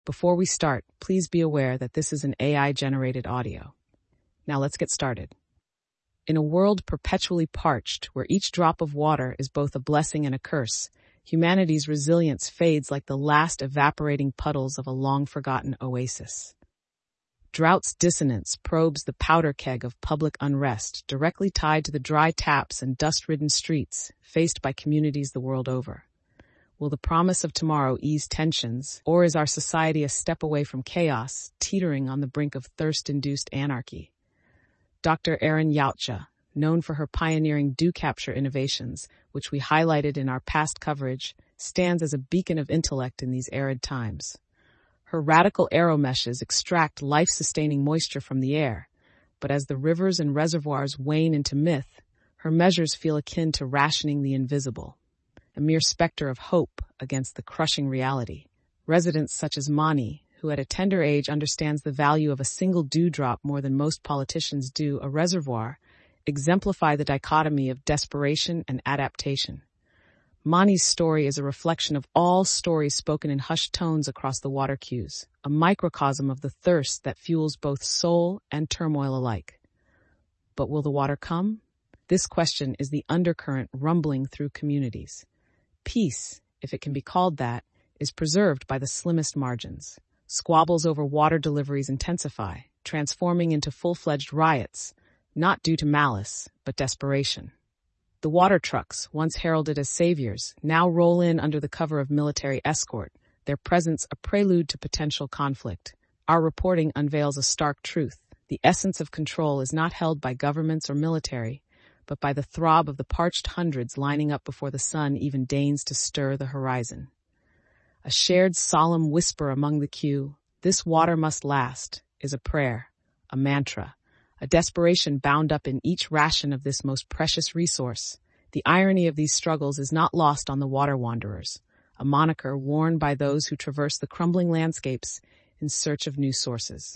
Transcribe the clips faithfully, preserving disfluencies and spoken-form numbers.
Before we start, please be aware that this is an A I-generated audio. Now let's get started. In a world perpetually parched, where each drop of water is both a blessing and a curse, humanity's resilience fades like the last evaporating puddles of a long-forgotten oasis. Drought's dissonance probes the powder keg of public unrest, directly tied to the dry taps and dust-ridden streets faced by communities the world over. Will the promise of tomorrow ease tensions, or is our society a step away from chaos, teetering on the brink of thirst-induced anarchy? Doctor Erin Yautja, known for her pioneering dew capture innovations, which we highlighted in our past coverage, stands as a beacon of intellect in these arid times. Her radical aeromeshes extract life-sustaining moisture from the air, but as the rivers and reservoirs wane into myth, her measures feel akin to rationing the invisible, a mere specter of hope against the crushing reality. Residents such as Mani, who at a tender age understands the value of a single dewdrop more than most politicians do a reservoir, exemplify the dichotomy of desperation and adaptation. Mani's story is a reflection of all stories spoken in hushed tones across the water queues, a microcosm of the thirst that fuels both soul and turmoil alike. But will the water come? This question is the undercurrent rumbling through communities. Peace, if it can be called that, is preserved by the slimmest margins. Squabbles over water deliveries intensify, transforming into full-fledged riots, not due to malice, but desperation. The water trucks, once heralded as saviors, now roll in under the cover of military escort, their presence a prelude to potential conflict. Our reporting unveils a stark truth. The essence of control is not held by governments or military, but by the throb of the parched hundreds lining up before the sun even deigns to stir the horizon. A shared solemn whisper among the queue, "This water must last," is a prayer, a mantra, a desperation bound up in each ration of this most precious resource. The irony of these struggles is not lost on the water wanderers, a moniker worn by those who traverse the crumbling landscapes in search of new sources.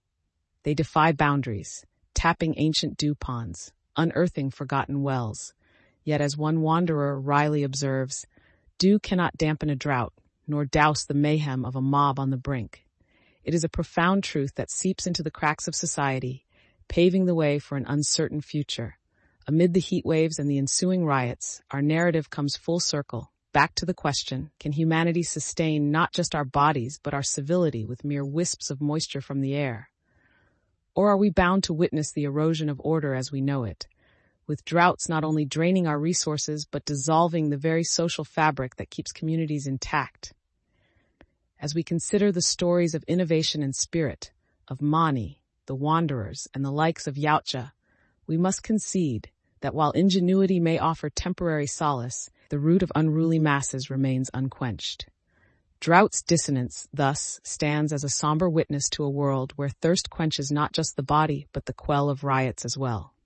They defy boundaries, tapping ancient dew ponds, unearthing forgotten wells. Yet as one wanderer wryly observes, dew cannot dampen a drought, nor douse the mayhem of a mob on the brink. It is a profound truth that seeps into the cracks of society, paving the way for an uncertain future. Amid the heat waves and the ensuing riots, our narrative comes full circle, back to the question, can humanity sustain not just our bodies but our civility with mere wisps of moisture from the air? Or are we bound to witness the erosion of order as we know it, with droughts not only draining our resources but dissolving the very social fabric that keeps communities intact? As we consider the stories of innovation and spirit, of Mani, the wanderers, and the likes of Yautja, we must concede that while ingenuity may offer temporary solace, the root of unruly masses remains unquenched. Drought's dissonance, thus, stands as a somber witness to a world where thirst quenches not just the body but the quell of riots as well.